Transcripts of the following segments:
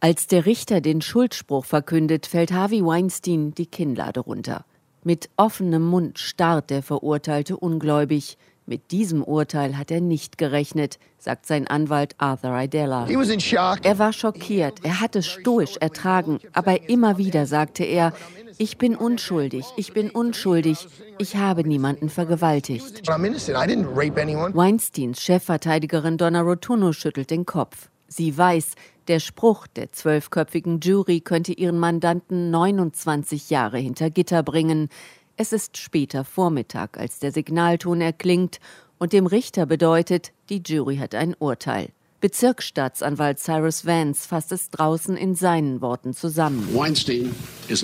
Als der Richter den Schuldspruch verkündet, fällt Harvey Weinstein die Kinnlade runter. Mit offenem Mund starrt der Verurteilte ungläubig. Mit diesem Urteil hat er nicht gerechnet, sagt sein Anwalt Arthur Aidala. Er war schockiert, er hat es stoisch ertragen, aber immer wieder sagte er: Ich bin unschuldig, ich habe niemanden vergewaltigt. Weinsteins Chefverteidigerin Donna Rotunno schüttelt den Kopf. Sie weiß, der Spruch der 12-köpfigen Jury könnte ihren Mandanten 29 Jahre hinter Gitter bringen. Es ist später Vormittag, als der Signalton erklingt und dem Richter bedeutet, die Jury hat ein Urteil. Bezirksstaatsanwalt Cyrus Vance fasst es draußen in seinen Worten zusammen. Weinstein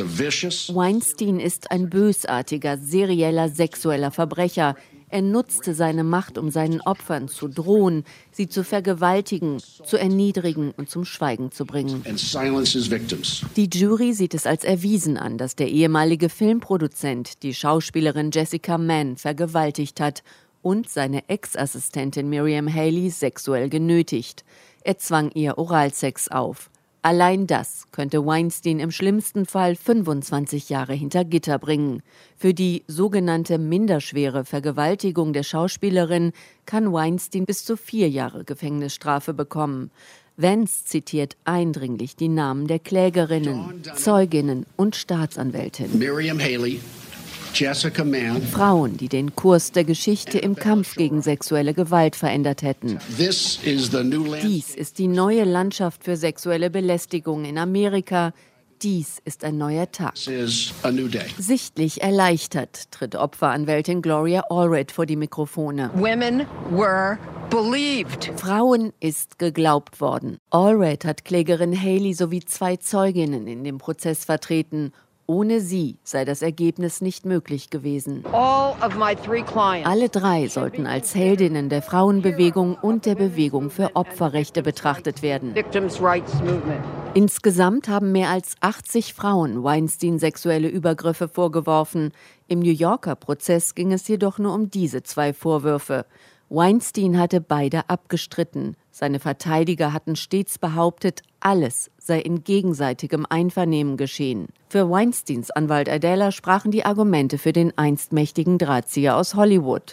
ist ein bösartiger, serieller sexueller Verbrecher. Er nutzte seine Macht, um seinen Opfern zu drohen, sie zu vergewaltigen, zu erniedrigen und zum Schweigen zu bringen. Die Jury sieht es als erwiesen an, dass der ehemalige Filmproduzent die Schauspielerin Jessica Mann vergewaltigt hat und seine Ex-Assistentin Miriam Haley sexuell genötigt. Er zwang ihr Oralsex auf. Allein das könnte Weinstein im schlimmsten Fall 25 Jahre hinter Gitter bringen. Für die sogenannte minderschwere Vergewaltigung der Schauspielerin kann Weinstein bis zu 4 Jahre Gefängnisstrafe bekommen. Vance zitiert eindringlich die Namen der Klägerinnen, Zeuginnen und Staatsanwältin. Miriam Haley, Jessica Mann. Frauen, die den Kurs der Geschichte im Kampf gegen sexuelle Gewalt verändert hätten. Dies ist die neue Landschaft für sexuelle Belästigung in Amerika. Dies ist ein neuer Tag. Sichtlich erleichtert tritt Opferanwältin Gloria Allred vor die Mikrofone. Frauen ist geglaubt worden. Allred hat Klägerin Haley sowie 2 Zeuginnen in dem Prozess vertreten. Ohne sie sei das Ergebnis nicht möglich gewesen. Alle 3 sollten als Heldinnen der Frauenbewegung und der Bewegung für Opferrechte betrachtet werden. Insgesamt haben mehr als 80 Frauen Weinstein sexuelle Übergriffe vorgeworfen. Im New Yorker Prozess ging es jedoch nur um diese 2 Vorwürfe. Weinstein hatte beide abgestritten. Seine Verteidiger hatten stets behauptet, alles sei in gegenseitigem Einvernehmen geschehen. Für Weinsteins Anwalt Aidala sprachen die Argumente für den einst mächtigen Drahtzieher aus Hollywood.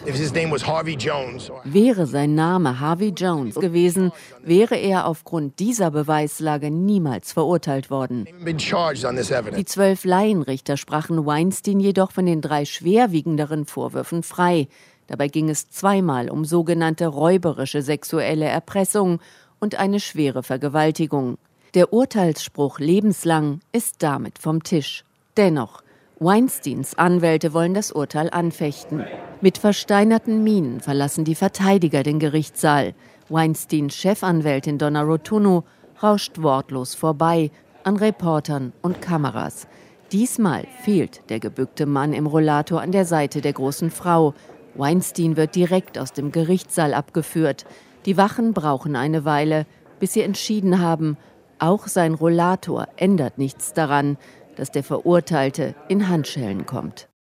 Wäre sein Name Harvey Jones gewesen, wäre er aufgrund dieser Beweislage niemals verurteilt worden. Die 12 Laienrichter sprachen Weinstein jedoch von den 3 schwerwiegenderen Vorwürfen frei. Dabei ging es zweimal um sogenannte räuberische sexuelle Erpressung und eine schwere Vergewaltigung. Der Urteilsspruch lebenslang ist damit vom Tisch. Dennoch, Weinsteins Anwälte wollen das Urteil anfechten. Mit versteinerten Mienen verlassen die Verteidiger den Gerichtssaal. Weinsteins Chefanwältin Donna Rotunno rauscht wortlos vorbei an Reportern und Kameras. Diesmal fehlt der gebückte Mann im Rollator an der Seite der großen Frau. Weinstein wird direkt aus dem Gerichtssaal abgeführt. Die Wachen brauchen eine Weile, bis sie entschieden haben, auch sein Rollator ändert nichts daran, dass der Verurteilte in Handschellen kommt.